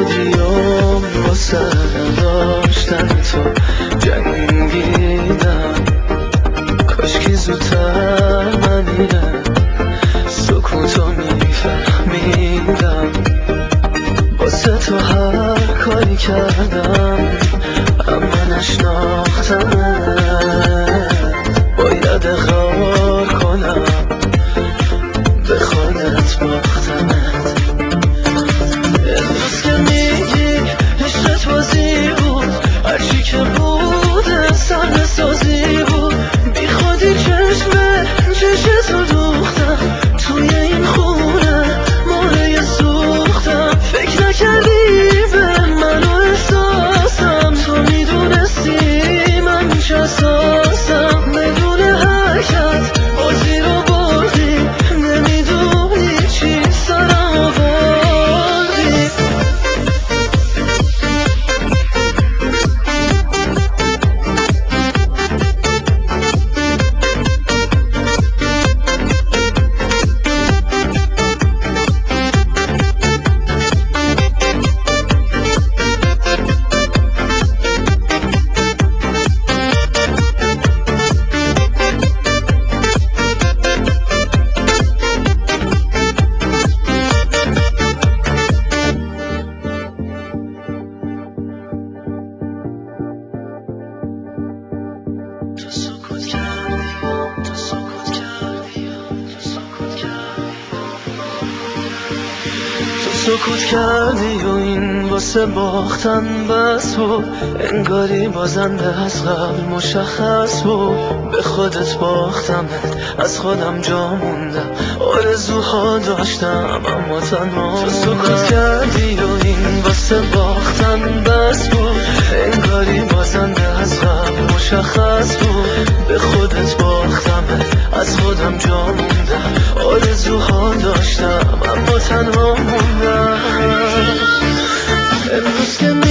بیام واسه نداشتن تو جنگیدم، کاشکی زودتر من اینه سکوتو میفهمیدم. واسه تو هر کاری کردم اما نشناختمت، باید اقرار کنم به خودت باختمت. امروز که میگی عشقت بازی بود، هرچی که بود صحنه سازی بود، بی خودی چشتو دوختم توی این خونه مایه سوختم. فکر نکردی به من و احساسم، تو میدونستی من چه اساسم. بدون حرکت بازی رو بردی، نمیدونی چی سرم آوردی. تو سکوت کردی و این واسه باختن بس بود، انگاری بازنده از قبل مشخص بود. به خودت باختمت، از خودم جا موندم، آرزوها داشتم اما تنها. تو سکوت کردی و این واسه باختن بس بود، انگاری بازنده از قبل مشخص بود. به خودت باختمت، از خودم جا موندم، آرزوها داشتم اما تنها موندم. امروز که